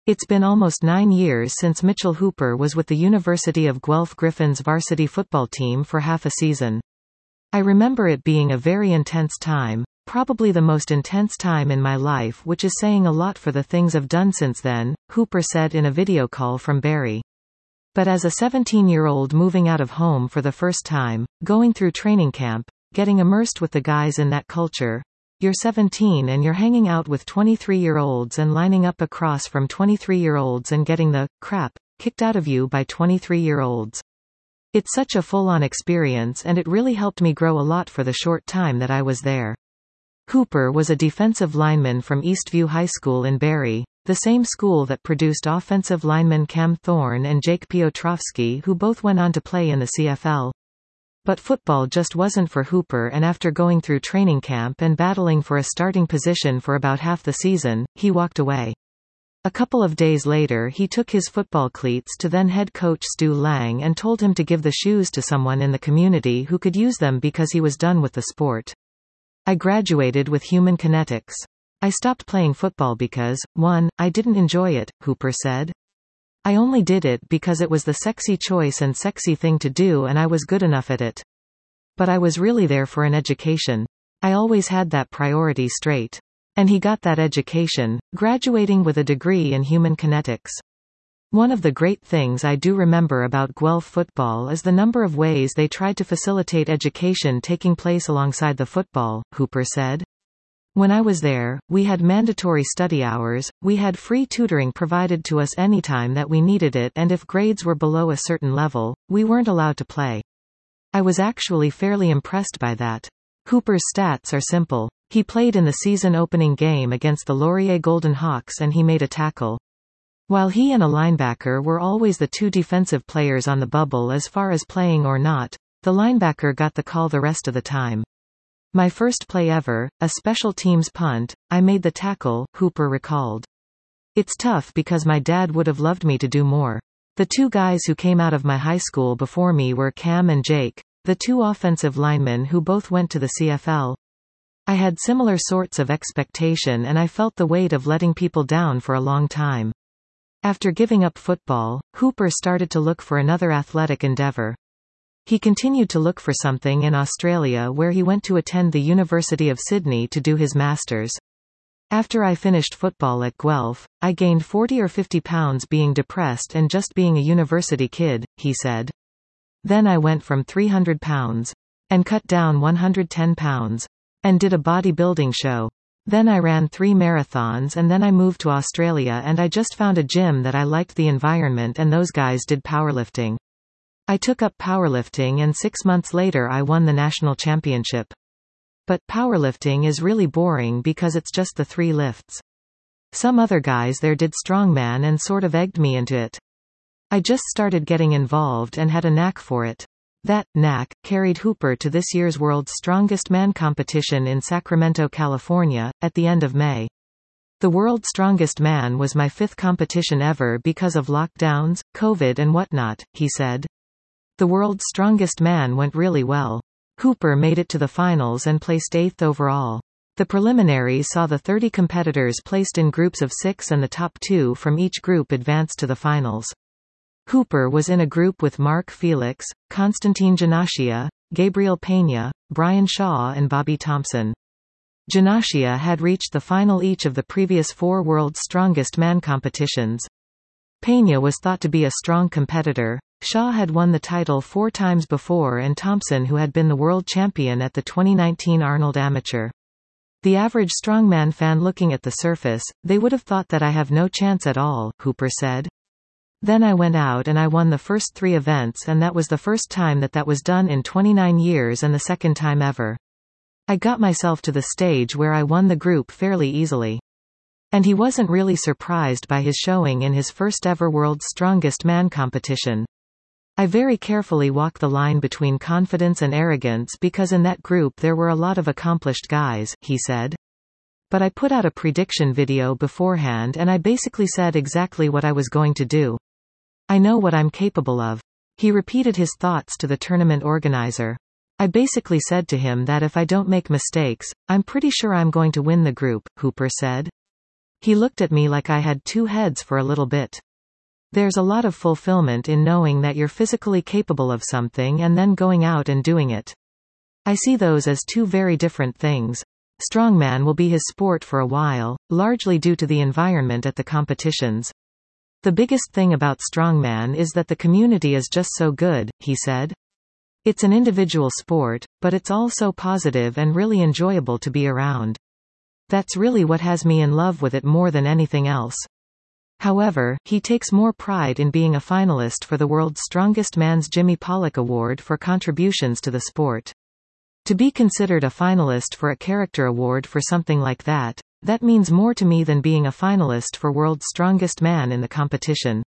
It's been almost 9 years since Mitchell Hooper was with the University of Guelph Griffins varsity football team for half a season. I remember it being a very intense time, probably the most intense time in my life, which is saying a lot for the things I've done since then, Hooper said in a video call from Barry. But as a 17-year-old moving out of home for the first time, going through training camp, getting immersed with the guys in that culture, you're 17 and you're hanging out with 23-year-olds and lining up across from 23-year-olds and getting the crap kicked out of you by 23-year-olds. It's such a full-on experience, and it really helped me grow a lot for the short time that I was there. Hooper was a defensive lineman from Eastview High School in Barry, the same school that produced offensive linemen Cam Thorne and Jake Piotrowski, who both went on to play in the CFL. But football just wasn't for Hooper, and after going through training camp and battling for a starting position for about half the season, he walked away. A couple of days later he took his football cleats to then head coach Stu Lang and told him to give the shoes to someone in the community who could use them because he was done with the sport. I graduated with human kinetics. I stopped playing football because, 1, I didn't enjoy it, Hooper said. I only did it because it was the sexy choice and sexy thing to do, and I was good enough at it. But I was really there for an education. I always had that priority straight. And he got that education, graduating with a degree in human kinetics. One of the great things I do remember about Guelph football is the number of ways they tried to facilitate education taking place alongside the football, Hooper said. When I was there, we had mandatory study hours, we had free tutoring provided to us anytime that we needed it, and if grades were below a certain level, we weren't allowed to play. I was actually fairly impressed by that. Hooper's stats are simple. He played in the season opening game against the Laurier Golden Hawks and he made a tackle. While he and a linebacker were always the two defensive players on the bubble as far as playing or not, the linebacker got the call the rest of the time. My first play ever, a special teams punt, I made the tackle, Hooper recalled. It's tough because my dad would have loved me to do more. The two guys who came out of my high school before me were Cam and Jake, the two offensive linemen who both went to the CFL. I had similar sorts of expectation, and I felt the weight of letting people down for a long time. After giving up football, Hooper started to look for another athletic endeavor. He continued to look for something in Australia, where he went to attend the University of Sydney to do his master's. After I finished football at Guelph, I gained 40 or 50 pounds being depressed and just being a university kid, he said. Then I went from 300 pounds. And cut down 110 pounds. And did a bodybuilding show. Then I ran 3 marathons, and then I moved to Australia and I just found a gym that I liked the environment, and those guys did powerlifting. I took up powerlifting, and 6 months later I won the national championship. But powerlifting is really boring because it's just the 3 lifts. Some other guys there did strongman and sort of egged me into it. I just started getting involved and had a knack for it. That knack carried Hooper to this year's World's Strongest Man competition in Sacramento, California, at the end of May. The World's Strongest Man was my 5th competition ever because of lockdowns, COVID and whatnot, he said. The World's Strongest Man went really well. Hooper made it to the finals and placed 8th overall. The preliminaries saw the 30 competitors placed in groups of 6 and the top 2 from each group advanced to the finals. Hooper was in a group with Mark Felix, Constantine Janashia, Gabriel Pena, Brian Shaw and Bobby Thompson. Janashia had reached the final each of the previous 4 World's Strongest Man competitions. Pena was thought to be a strong competitor. Shaw had won the title 4 times before, and Thompson, who had been the world champion at the 2019 Arnold Amateur. The average strongman fan looking at the surface, they would have thought that I have no chance at all, Hooper said. Then I went out and I won the first 3 events, and that was the first time that was done in 29 years and the second time ever. I got myself to the stage where I won the group fairly easily. And he wasn't really surprised by his showing in his first ever World's Strongest Man competition. I very carefully walk the line between confidence and arrogance because in that group there were a lot of accomplished guys, he said. But I put out a prediction video beforehand and I basically said exactly what I was going to do. I know what I'm capable of. He repeated his thoughts to the tournament organizer. I basically said to him that if I don't make mistakes, I'm pretty sure I'm going to win the group, Hooper said. He looked at me like I had two heads for a little bit. There's a lot of fulfillment in knowing that you're physically capable of something and then going out and doing it. I see those as two very different things. Strongman will be his sport for a while, largely due to the environment at the competitions. The biggest thing about strongman is that the community is just so good, he said. It's an individual sport, but it's all so positive and really enjoyable to be around. That's really what has me in love with it more than anything else. However, he takes more pride in being a finalist for the World's Strongest Man's Jimmy Pollock Award for contributions to the sport. To be considered a finalist for a character award for something like that means more to me than being a finalist for World's Strongest Man in the competition.